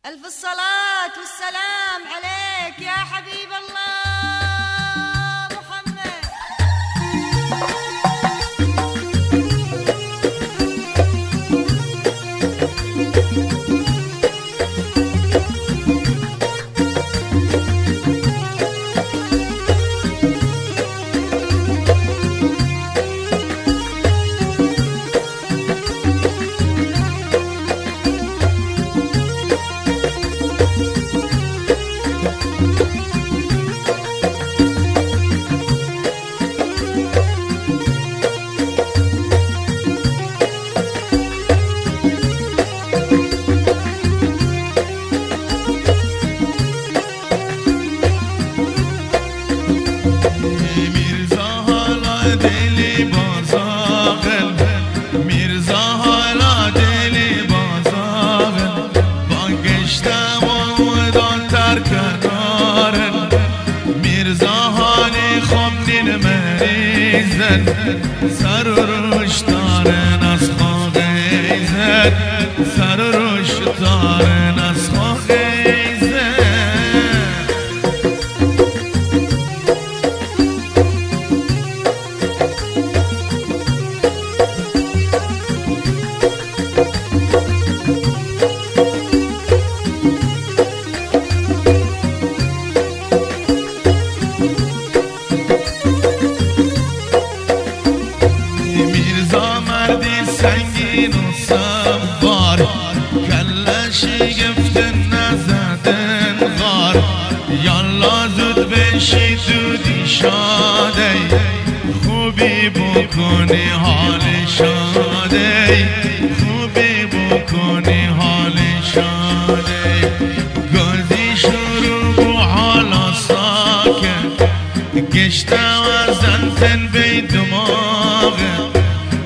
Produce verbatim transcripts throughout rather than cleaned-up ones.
ألف الصلاة والسلام عليك يا حبيب الله محمد. سر روش دارن از خاقیزن سر روش دارن از خاقیزن سنگین و سوار کلشی گفتن نزدن غار یالا زود بشی دودی شاده خوبی بکنی حال شاده خوبی بکنی حال شاده گازی شروع بو حالا ساکن گشته و زنتن بی دماغه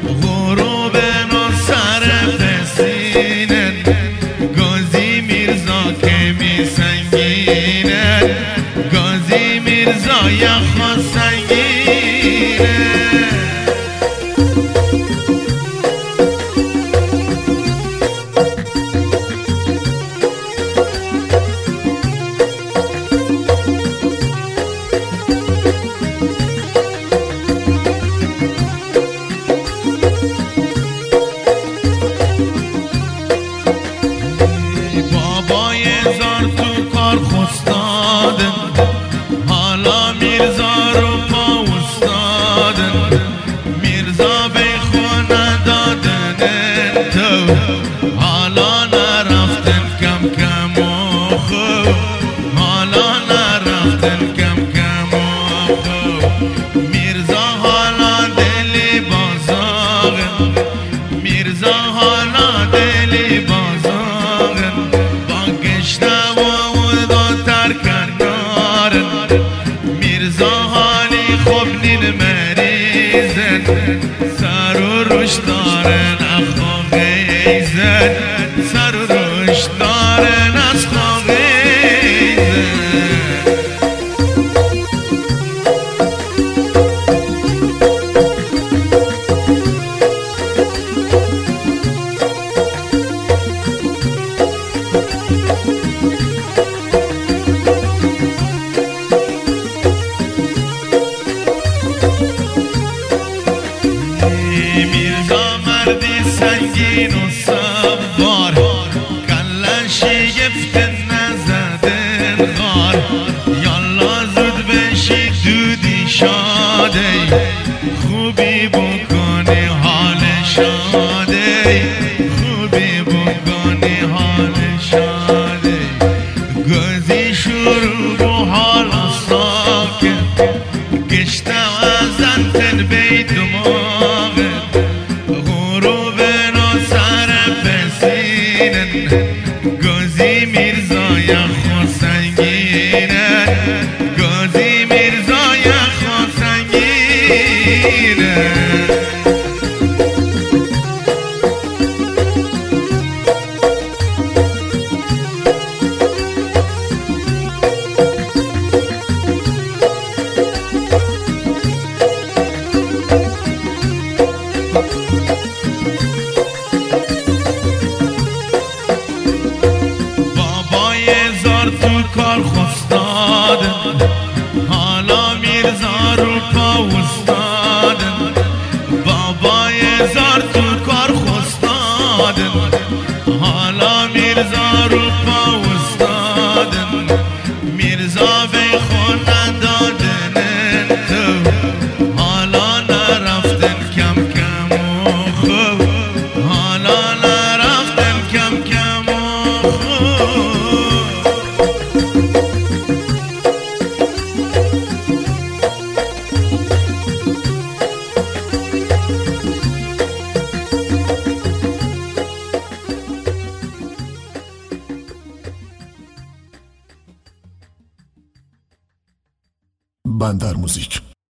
گازی میرزا یخ سنگینه بابای زار تو کار خستادن حالا میرزا رو پا استادن میرزا به خونه دادن تو حالا نرفتن کم کم و خوب حالا نرفتن کم کم و خوب میرزا حالا دلی بازاغن میرزا حالا دلی بازاغن با گشته و داتر کنارن میرزا حالی خوب نین مریزن سر و روش دارن اخاقیزن سر و روش دارن از خاقیزن میرزا مردی سنگین و سوار کلشی گفتن نزدن غار یالا زود بشی دودی شاده خوبی بکنی حال شاده خوبی بکنی حال شاده گازی شروع و حال ساکن گشته و زنتن بی دماغه غروب نو سر پسینن گازی میرزا یخ سنگینه گازی میرزا یخ سنگینه بابا دادن حالا میرزا رو پا استادن میرزا به خونه دادن تو حالا نرفتن کم کم و خوب حالا نرفتن کم کم و خوب بندر موزیک.